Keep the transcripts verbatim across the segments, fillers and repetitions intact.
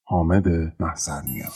حامد محضرنیا.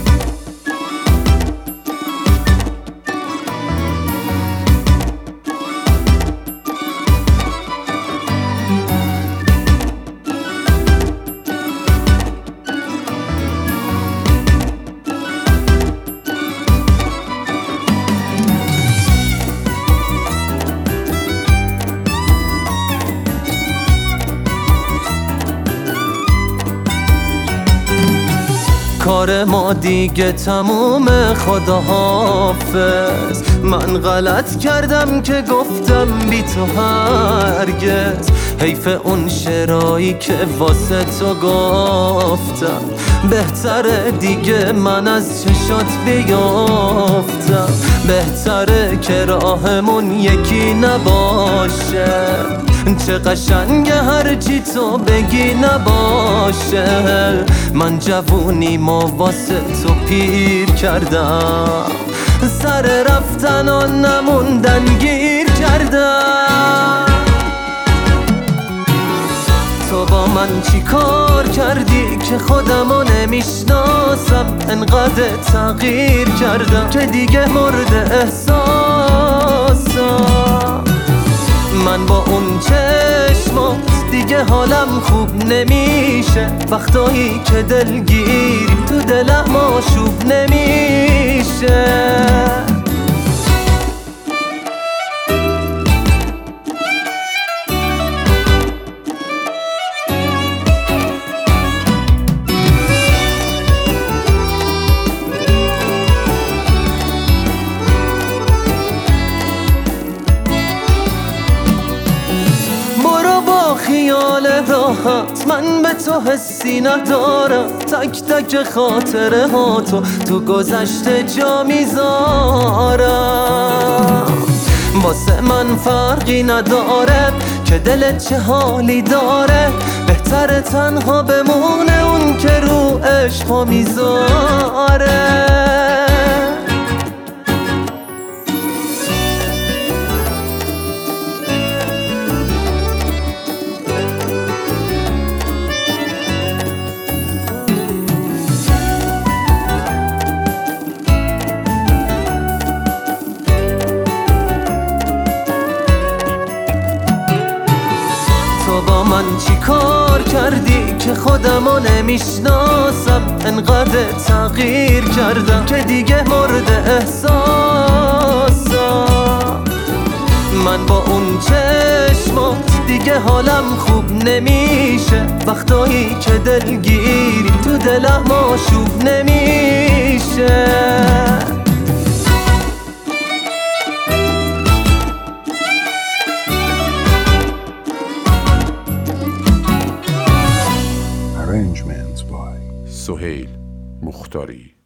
کار ما دیگه تموم، خدا حافظ. من غلط کردم که گفتم بی تو هرگز. حیف اون شعرایی که واسه تو گفتم. بهتره دیگه من از چشات بیافتم. بهتره که راهمون یکی نباشه. چه قشنگه هرچی تو بگی نباشه. من جوونیمو واسه تو پیر کردم. سر رفتن و نموندن گیر کردم. تو با من چی کار کردی که خودمو نمیشناسم؟ انقدر تغییر کردم که دیگه مورد احساسم. من با اون چشمات دیگه حالم خوب نمیشه. وقتایی که دلگیری تو دلم آشوب نمیشه. خیال راحت من به تو حسی ندارم. تک تک خاطره ها تو تو گذشته جا میذارم. واسه من فرقی نداره که دلت چه حالی داره. بهتره تنها بمونه اون که رو عشقا میذاره. با من چی کار کردی که خودمو نمیشناسم؟ انقدر تغییر کردم که دیگه مورد احساسم. من با اون چشمات دیگه حالم خوب نمیشه. وقتایی که دلگیری تو دلم آشوب نمیشه. Arrangement by سهیل مختاری.